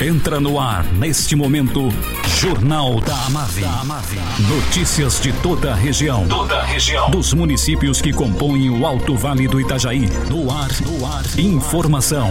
Entra no ar, neste momento, Jornal da Amave. Notícias de toda a região. Dos municípios que compõem o Alto Vale do Itajaí. No ar. Informação.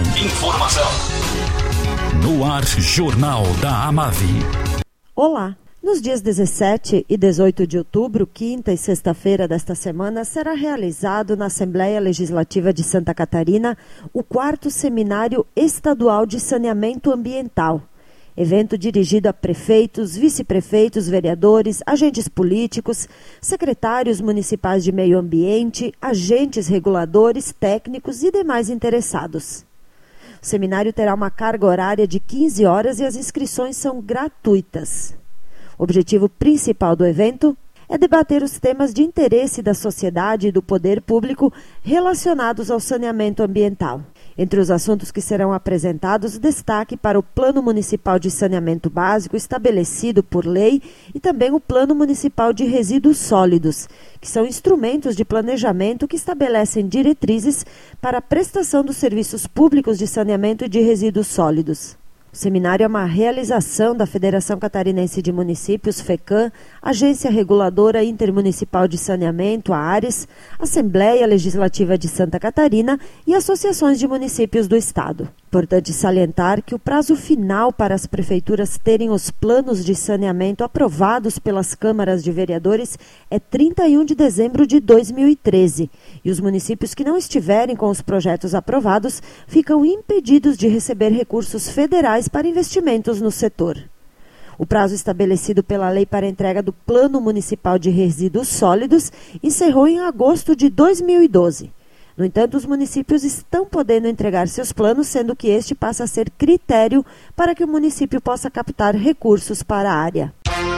No ar, Jornal da Amave. Olá! Nos dias 17 e 18 de outubro, quinta e sexta-feira desta semana, será realizado na Assembleia Legislativa de Santa Catarina o 4º Seminário Estadual de Saneamento Ambiental. Evento dirigido a prefeitos, vice-prefeitos, vereadores, agentes políticos, secretários municipais de meio ambiente, agentes reguladores, técnicos e demais interessados. O seminário terá uma carga horária de 15 horas e as inscrições são gratuitas. O objetivo principal do evento é debater os temas de interesse da sociedade e do poder público relacionados ao saneamento ambiental. Entre os assuntos que serão apresentados, destaque para o Plano Municipal de Saneamento Básico estabelecido por lei e também o Plano Municipal de Resíduos Sólidos, que são instrumentos de planejamento que estabelecem diretrizes para a prestação dos serviços públicos de saneamento e de resíduos sólidos. O seminário é uma realização da Federação Catarinense de Municípios, FECAM, Agência Reguladora Intermunicipal de Saneamento, a ARES, Assembleia Legislativa de Santa Catarina e associações de municípios do Estado. Importante salientar que o prazo final para as prefeituras terem os planos de saneamento aprovados pelas câmaras de vereadores é 31 de dezembro de 2013 e os municípios que não estiverem com os projetos aprovados ficam impedidos de receber recursos federais para investimentos no setor. O prazo estabelecido pela lei para entrega do Plano Municipal de Resíduos Sólidos encerrou em agosto de 2012. No entanto, os municípios estão podendo entregar seus planos, sendo que este passa a ser critério para que o município possa captar recursos para a área.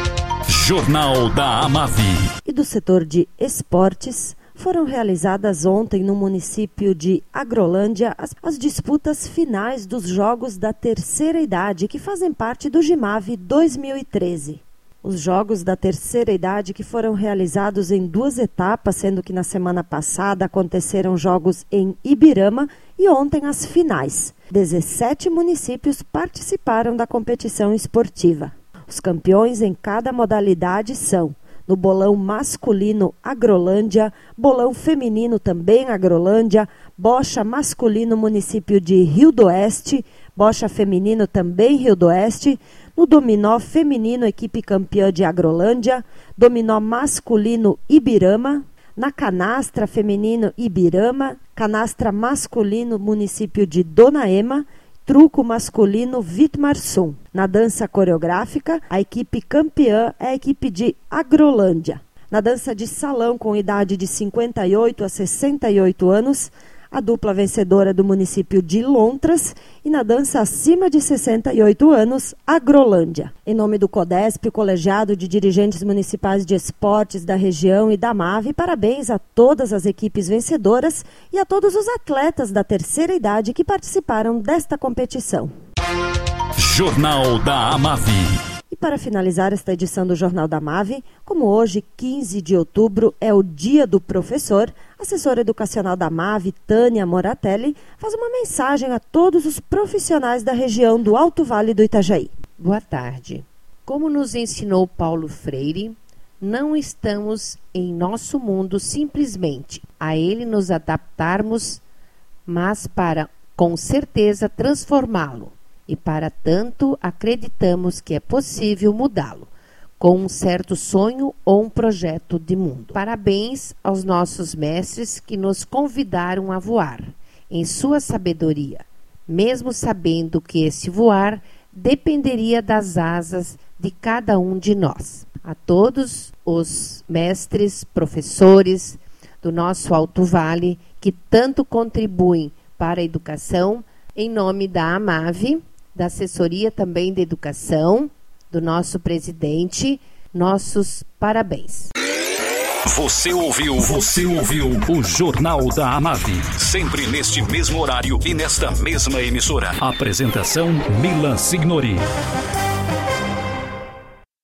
Jornal da Amave. E do setor de esportes, foram realizadas ontem no município de Agrolândia as disputas finais dos Jogos da Terceira Idade, que fazem parte do GIMAVE 2013. Os Jogos da Terceira Idade que foram realizados em 2 etapas, sendo que na semana passada aconteceram jogos em Ibirama e ontem as finais. 17 municípios participaram da competição esportiva. Os campeões em cada modalidade são: no bolão masculino, Agrolândia; bolão feminino, também Agrolândia; bocha masculino, município de Rio do Oeste; bocha feminino, também Rio do Oeste; no dominó feminino, equipe campeã de Agrolândia; dominó masculino, Ibirama; na canastra feminino, Ibirama; canastra masculino, município de Dona Ema; truco masculino, Vitmarsum. Na dança coreográfica, a equipe campeã é a equipe de Agrolândia. Na dança de salão, com idade de 58 a 68 anos, a dupla vencedora do município de Lontras, e na dança acima de 68 anos, Agrolândia. Em nome do CODESP, o Colegiado de Dirigentes Municipais de Esportes da região e da AMAVE, parabéns a todas as equipes vencedoras e a todos os atletas da terceira idade que participaram desta competição. Jornal da Amave. E para finalizar esta edição do Jornal da Amave, como hoje, 15 de outubro, é o Dia do Professor, a assessora educacional da Amave, Tânia Moratelli, faz uma mensagem a todos os profissionais da região do Alto Vale do Itajaí. Boa tarde. Como nos ensinou Paulo Freire, não estamos em nosso mundo simplesmente a ele nos adaptarmos, mas para, com certeza, transformá-lo. E, para tanto, acreditamos que é possível mudá-lo, com um certo sonho ou um projeto de mundo. Parabéns aos nossos mestres que nos convidaram a voar, em sua sabedoria, mesmo sabendo que esse voar dependeria das asas de cada um de nós. A todos os mestres, professores do nosso Alto Vale, que tanto contribuem para a educação, em nome da AMAVE, da assessoria também de educação, do nosso presidente, nossos parabéns. Você ouviu o Jornal da Amave, sempre neste mesmo horário e nesta mesma emissora. Apresentação Milan Signori.